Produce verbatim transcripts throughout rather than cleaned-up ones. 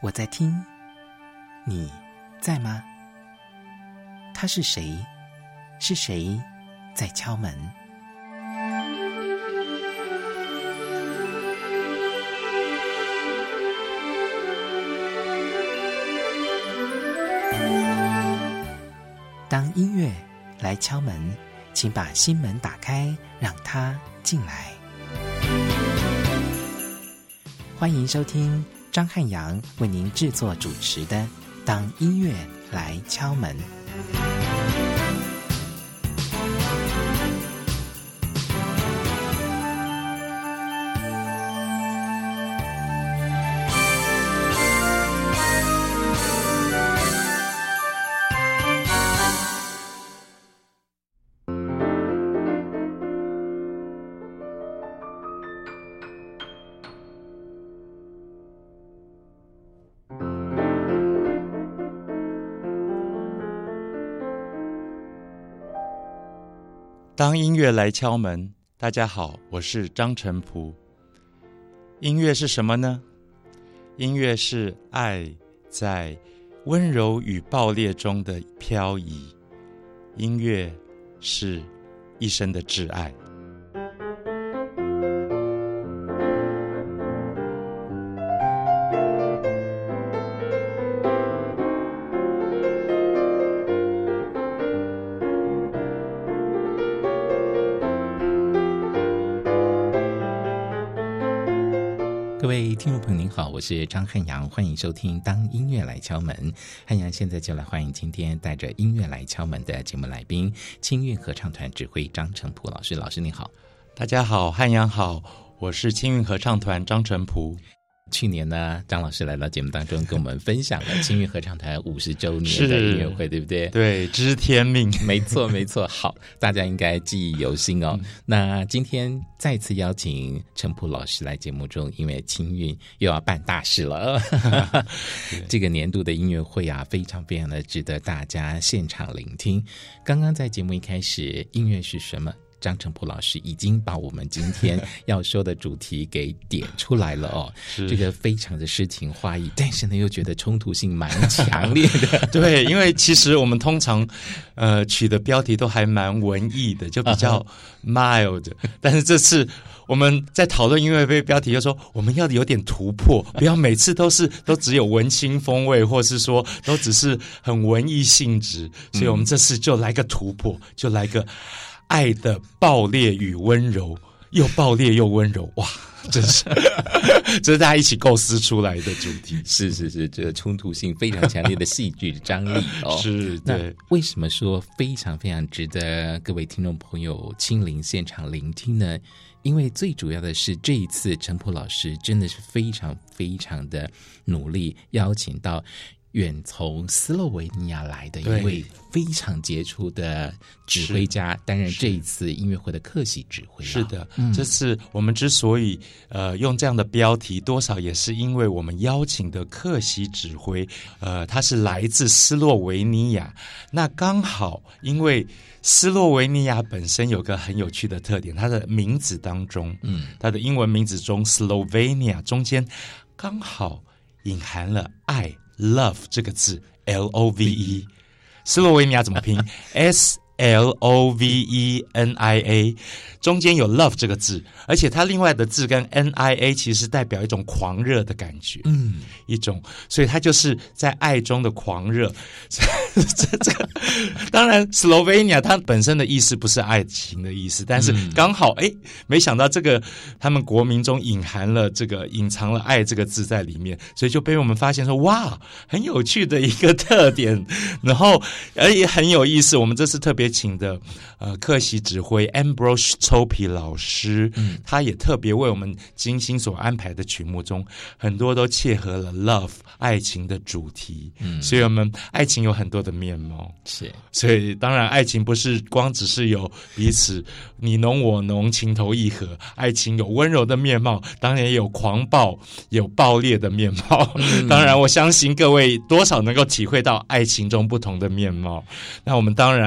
我在听，你在吗？他是谁？是谁在敲门？当音乐来敲门，请把心门打开，让它进来。欢迎收听张汉阳为您制作主持的《当音乐来敲门》。 当音乐来敲门，大家好，我是张成璞。音乐是什么呢？音乐是爱在温柔与爆裂中的漂移，音乐是一生的挚爱。 各位听众朋友您好，我是张汉阳，欢迎收听当音乐来敲门。汉阳现在就来欢迎今天带着音乐来敲门的节目来宾，清韵合唱团指挥张成璞老师。老师你好。 大家好，汉阳好，我是清韵合唱团张成璞。 去年呢，张老师来到节目当中跟我们分享了清韵合唱团五十周年的音乐会，对不对？ 对，知天命。 没错没错。好，大家应该记忆犹新哦、嗯、那今天再次邀请成璞老师来节目中，因为清韵又要办大事了这个年度的音乐会啊，非常非常的值得大家现场聆听。刚刚在节目一开始，音乐是什么，张成璞老师已经把我们今天要说的主题给点出来了哦，这个非常的诗情画意，但是呢又觉得冲突性蛮强烈的对，因为其实我们通常呃取的标题都还蛮文艺的，就比较 mild、uh-huh. 但是这次我们在讨论音乐会标题就说我们要有点突破，不要每次都是都只有文青风味，或是说都只是很文艺性质，所以我们这次就来个突破，就来个爱的爆裂与温柔，又爆裂又温柔，哇，真是这是大家一起构思出来的主题。 是是是，这个冲突性非常强烈的戏剧张力哦。 是，对。 为什么说非常非常值得各位听众朋友亲临现场聆听呢？因为最主要的是这一次成璞老师真的是非常非常的努力，邀请到远从斯洛维尼亚来的一位非常杰出的指挥家，担任这一次音乐会的客席指挥、啊。 是的、嗯，这次我们之所以呃用这样的标题，多少也是因为我们邀请的客席指挥，呃，他是来自斯洛维尼亚。那刚好因为斯洛维尼亚本身有个很有趣的特点，它的名字当中，嗯，它的英文名字中 Slovenia 中间刚好隐含了爱。Love 这个字 L O V E， 斯洛维尼亚怎么拼？S L O V E N I A， 中间有 love 这个字，而且它另外的字跟 N I A 其实代表一种狂热的感觉，嗯，一种，所以它就是在爱中的狂热。这这个当然 Slovenia 它本身的意思不是爱情的意思，但是刚好哎、嗯，没想到这个他们国民中隐含了这个隐藏了爱这个字在里面，所以就被我们发现说哇，很有趣的一个特点，然后而也很有意思。我们这次特别请的呃客席指挥 Ambrose Topi 老师、嗯、他也特别为我们精心所安排的曲目中很多都切合了 love 爱情的主题、嗯、所以我们爱情有很多的面貌， 是， 所以当然爱情不是光只是有彼此你侬我侬情投意合，爱情有温柔的面貌，当然也有狂暴有爆裂的面貌、嗯、当然我相信各位多少能够体会到爱情中不同的面貌。那我们当然也是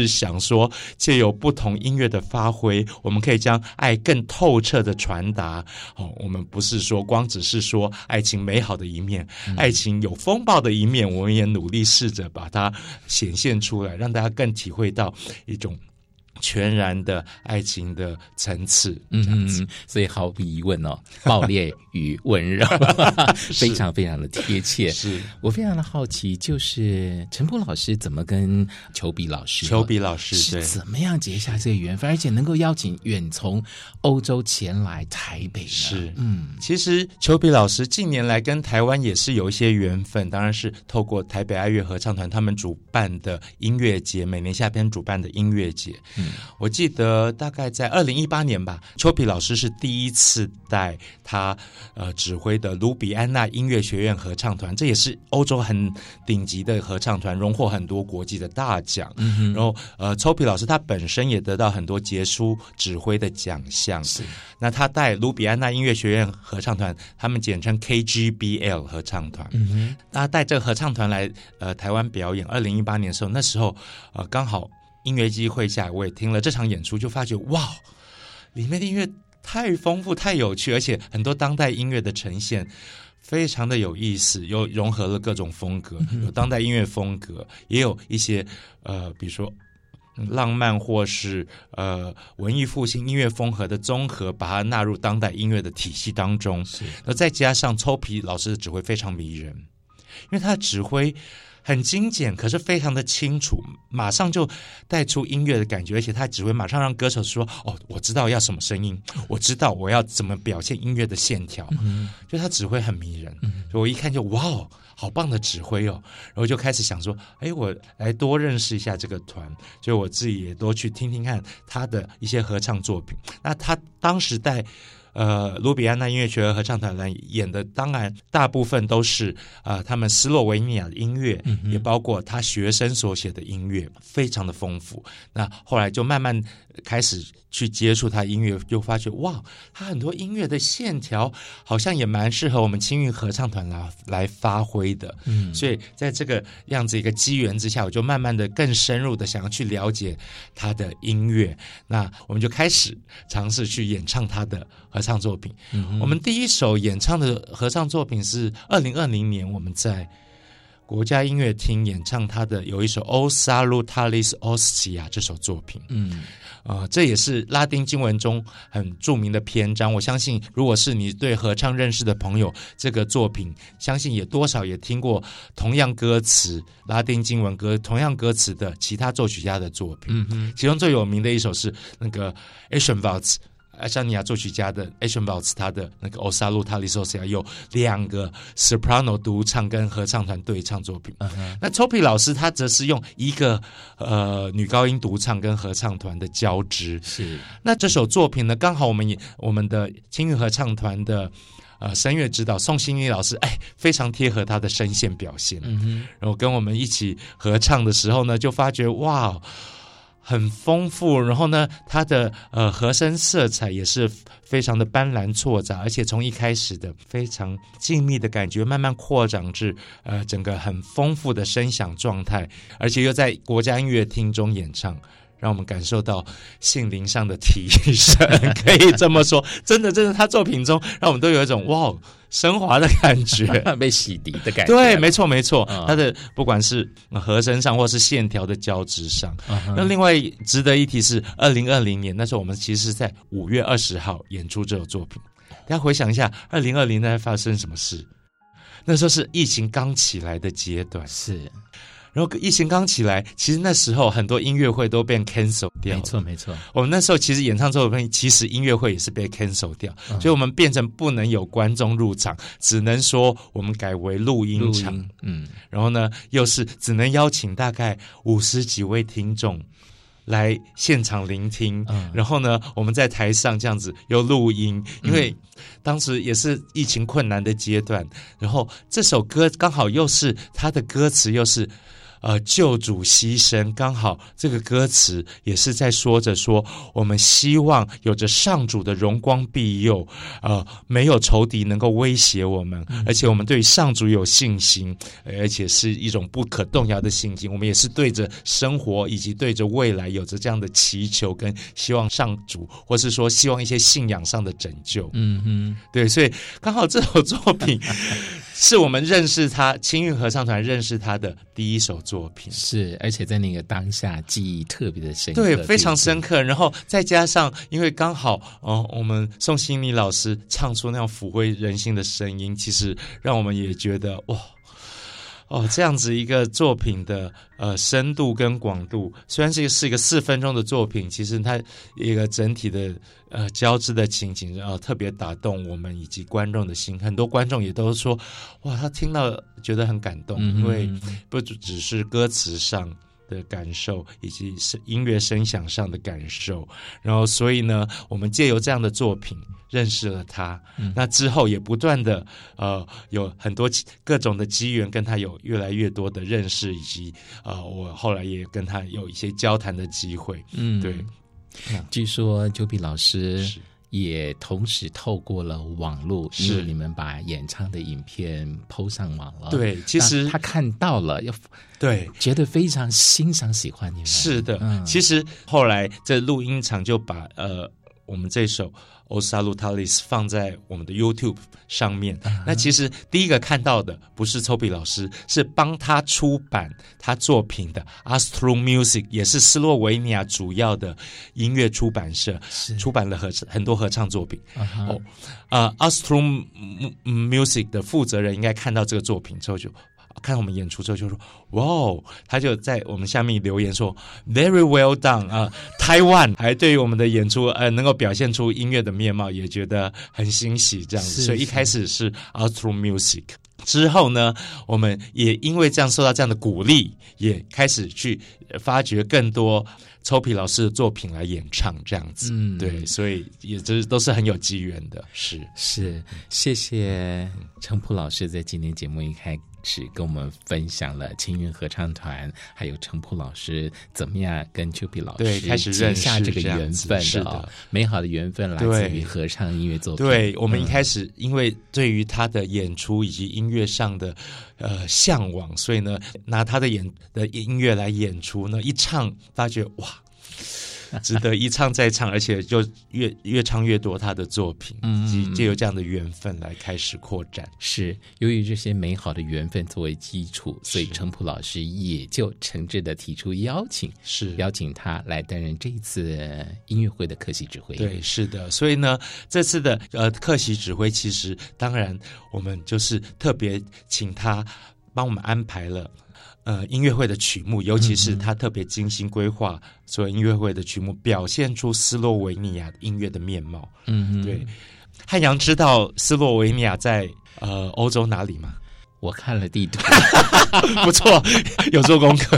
是想说借由不同音乐的发挥，我们可以将爱更透彻的传达。哦，我们不是说光只是说爱情美好的一面，嗯、爱情有风暴的一面，我们也努力试着把它显现出来，让大家更体会到一种全然的爱情的层次。 嗯，所以毫无疑问哦，爆裂与温柔非常非常的贴切。 是我非常的好奇，就是陈普老师怎么跟裘比老师裘比老师是怎么样结下这个缘分，而且能够邀请远从欧洲前来台北呢？ 是， 嗯， 其实裘比老师近年来跟台湾也是有一些缘分，当然是透过台北爱乐合唱团他们主办的音乐节，每年夏天主办的音乐节。嗯，我记得大概在二零一八年吧，裘比老师是第一次带他呃指挥的卢比安娜音乐学院合唱团，这也是欧洲很顶级的合唱团，荣获很多国际的大奖。嗯，然后呃，裘比老师他本身也得到很多杰出指挥的奖项。 是， 那他带卢比安娜音乐学院合唱团，他们简称 K G B L 合唱团。嗯哼，他带这个合唱团来呃台湾表演。二零一八年的时候，那时候呃刚好音乐机会下，我也听了这场演出，就发觉哇，里面的音乐太丰富、太有趣，而且很多当代音乐的呈现非常的有意思，又融合了各种风格，有当代音乐风格，也有一些呃，比如说浪漫或是呃文艺复兴音乐风格的综合，把它纳入当代音乐的体系当中。那再加上裘比老师的指挥非常迷人，因为他的指挥很精简，可是非常的清楚，马上就带出音乐的感觉，而且他指挥马上让歌手说：“哦，我知道要什么声音，我知道我要怎么表现音乐的线条。嗯”就他指挥很迷人，嗯、所以我一看就哇哦，好棒的指挥哦！然后就开始想说：“哎，我来多认识一下这个团。”所以我自己也多去听听看他的一些合唱作品。那他当时带呃，卢比安娜音乐学院合唱团来演的，当然大部分都是呃他们斯洛维尼亚的音乐，嗯、也包括他学生所写的音乐，非常的丰富。那后来就慢慢开始去接触他音乐，就发觉哇，他很多音乐的线条好像也蛮适合我们青韵合唱团来来发挥的。嗯，所以在这个样子一个机缘之下，我就慢慢的更深入的想要去了解他的音乐。那我们就开始尝试去演唱他的合唱作品。嗯、我们第一首演唱的合唱作品是二零二零年我们在国家音乐厅演唱他的有一首 O Salutalis Ostia 这首作品。嗯，呃，这也是拉丁经文中很著名的篇章。我相信如果是你对合唱认识的朋友，这个作品相信也多少也听过同样歌词拉丁经文歌同样歌词的其他作曲家的作品。嗯哼，其中最有名的一首是那个 Eschenwalds，爱沙尼亚作曲家的 Eschenwalds， 他的那个 O Salutalis Ostia 有两个 soprano 独唱跟合唱团对唱作品。Uh-huh. 那裘比老师他则是用一个呃女高音独唱跟合唱团的交织。是，那这首作品呢，刚好我们也我们的青韵合唱团的呃声乐指导宋欣妮老师，哎，非常贴合他的声线表现。嗯哼，然后跟我们一起合唱的时候呢，就发觉哇，很丰富，然后呢，它的呃和声色彩也是非常的斑斓错杂，而且从一开始的非常静谧的感觉，慢慢扩展至呃整个很丰富的声响状态，而且又在国家音乐厅中演唱，让我们感受到心灵上的提升，可以这么说，真的，真的，他作品中让我们都有一种哇升华的感觉， 被洗涤的感觉。 对，没错，没错。他、嗯、的不管是和声上，或是线条的交织上。嗯、那另外值得一提是，二零二零年那时候我们其实是在五月二十号演出这首作品。大家回想一下，二零二零年发生什么事？那时候是疫情刚起来的阶段， 是。 然后疫情刚起来，其实那时候很多音乐会都被 cancel 掉。 没错没错， 我们那时候其实演唱作品，其实音乐会也是被 cancel 掉，嗯、所以我们变成不能有观众入场，只能说我们改为录音场。音嗯，然后呢，又是只能邀请大概五十几位听众来现场聆听，嗯、然后呢，我们在台上这样子又录音，因为当时也是疫情困难的阶段，然后这首歌刚好又是它的歌词又是呃救主牺牲，刚好这个歌词也是在说着说，我们希望有着上主的荣光庇佑，呃，没有仇敌能够威胁我们，嗯、而且我们对上主有信心，而且是一种不可动摇的信心。我们也是对着生活以及对着未来有着这样的祈求，跟希望上主，或是说希望一些信仰上的拯救。 嗯哼， 对，所以刚好这首作品是我们认识他青韵合唱团认识他的第一首作品， 是，而且在那个当下记忆特别的深刻， 对，非常深刻。然后再加上，因为刚好哦、呃，我们宋欣妮老师唱出那样抚慰人心的声音，其实让我们也觉得哇。哦，这样子一个作品的呃深度跟广度，虽然是一个是一个四分钟的作品，其实它一个整体的呃交织的情景，然后特别打动我们以及观众的心。很多观众也都说，哇，他听到觉得很感动，嗯、因为不只是歌词上的感受，以及是音乐声响上的感受。然后，所以呢，我们借由这样的作品认识了他。嗯、那之后也不断的呃有很多各种的机缘，跟他有越来越多的认识，以及呃我后来也跟他有一些交谈的机会。嗯，对。 据说九比老师也同时透过了网络，因为你们把演唱的影片 po 上网了。 对，其实他看到了，要对， 觉得非常欣赏喜欢你们。 是的，嗯、其实后来这录音厂就把呃我们这首O Salutalis 放在我们的 YouTube 上面。Uh-huh. 那其实第一个看到的不是抽比老师，是帮他出版他作品的 Astrum Music， 也是斯洛维尼亚主要的音乐出版社，出版了合很多合唱作品。Uh-huh. 哦，呃 Astrum Music 的负责人应该看到这个作品之后就。看我们演出之后就说哇哦，他就在我们下面留言说 very well done 啊、呃、台湾还对于我们的演出呃能够表现出音乐的面貌也觉得很欣喜这样子。所以一开始是 Astrum Music， 之后呢我们也因为这样受到这样的鼓励，也开始去发掘更多抽皮老师的作品来演唱这样子。嗯，对，所以也就是都是很有机缘的。是是，谢谢程普老师在今天节目一开是跟我们分享了青韵合唱团还有程普老师怎么样跟丘比老师对开始认识结下这个缘分的、哦、 是的， 美好的缘分来自于合唱音乐作品。 对，我们一开始因为对于他的演出以及音乐上的呃向往，所以呢拿他的演的音乐来演出呢，一唱发觉哇值得一唱再唱，而且就越越唱越多他的作品，以及就有这样的缘分来开始扩展。 是由于这些美好的缘分作为基础，所以程普老师也就诚挚的提出邀请， 是邀请他来担任这一次音乐会的客席指挥。 对，是的。所以呢，这次的呃客席指挥，其实当然我们就是特别请他帮我们安排了。呃，音乐会的曲目，尤其是他特别精心规划所有音乐会的曲目，表现出斯洛维尼亚音乐的面貌。嗯，对。汉阳知道斯洛维尼亚在呃欧洲哪里吗？ 我看了地图， 不错，有做功课。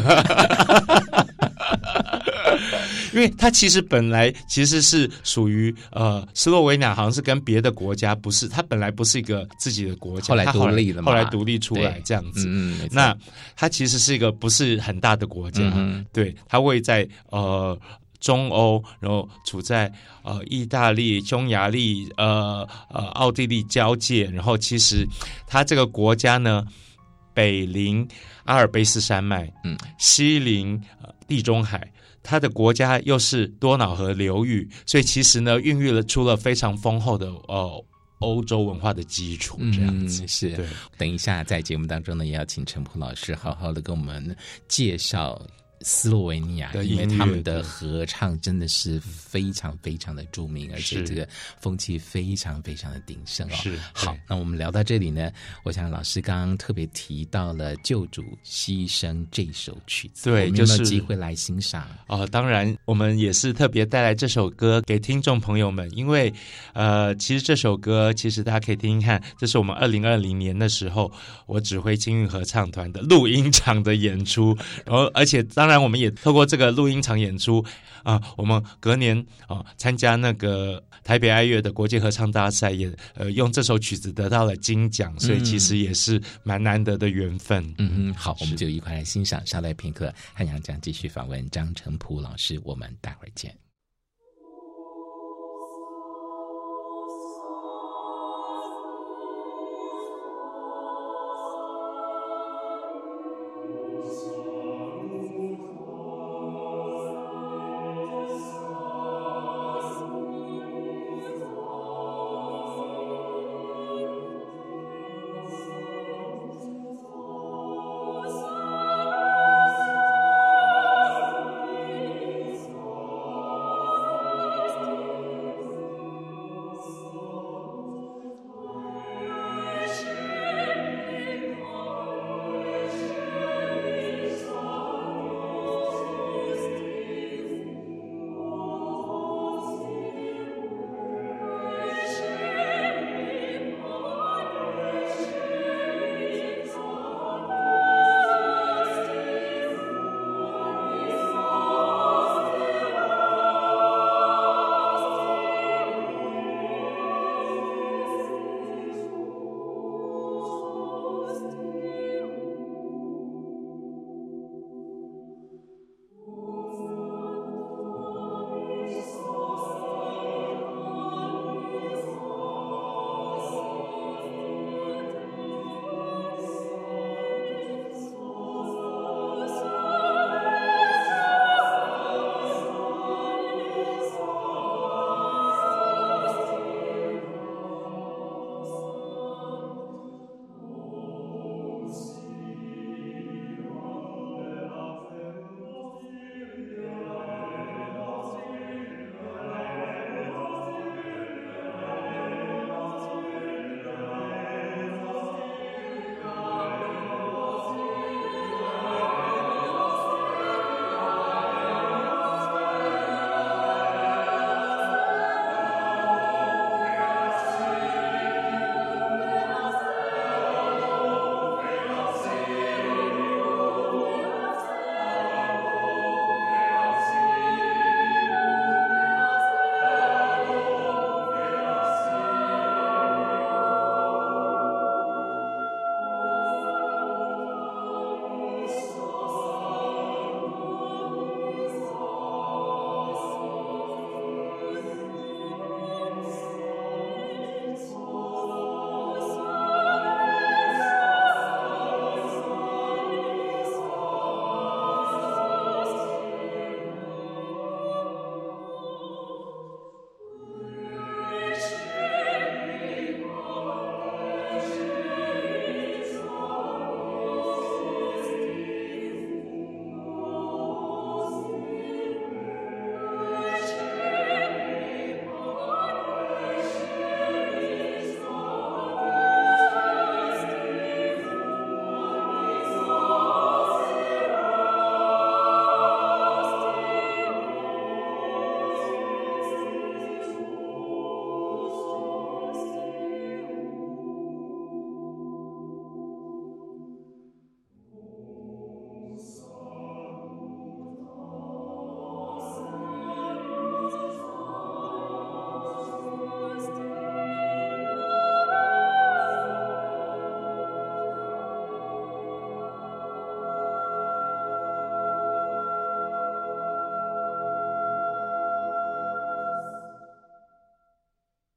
因为它其实本来其实是属于呃斯洛维尼亚，好像是跟别的国家不是，它本来不是一个自己的国家， 后来独立了嘛， 后来独立出来这样子。嗯，那它其实是一个不是很大的国家，嗯、对，它位在呃中欧，然后处在呃意大利、匈牙利、呃呃奥地利交界，然后其实它这个国家呢，北临阿尔卑斯山脉，嗯，西临、呃、地中海。它的国家又是多瑙河流域，所以其实呢，孕育了出了非常丰厚的呃欧洲文化的基础，这样子。 嗯、是。 对， 等一下在节目当中呢，也要请程普老师好好的跟我们介绍斯洛维尼亚，因为他们的合唱真的是非常非常的著名，而且这个风气非常非常的鼎盛哦。 是。 好，那我们聊到这里呢，我想老师刚刚特别提到了《救主牺牲》这首曲子， 对， 就是有没有机会来欣赏？ 哦，当然，我们也是特别带来这首歌给听众朋友们，因为呃，其实这首歌其实大家可以听听看，这是我们二零二零年的时候我指挥青韵合唱团的录音场的演出，然后而且当当然我们也透过这个录音场演出啊、呃，我们隔年啊、呃、参加那个台北爱乐的国际合唱大赛，也呃用这首曲子得到了金奖，所以其实也是蛮难得的缘分。 嗯嗯，好，我们就一块来欣赏。稍待片刻，汉阳将继续访问张诚甫老师，我们待会儿见。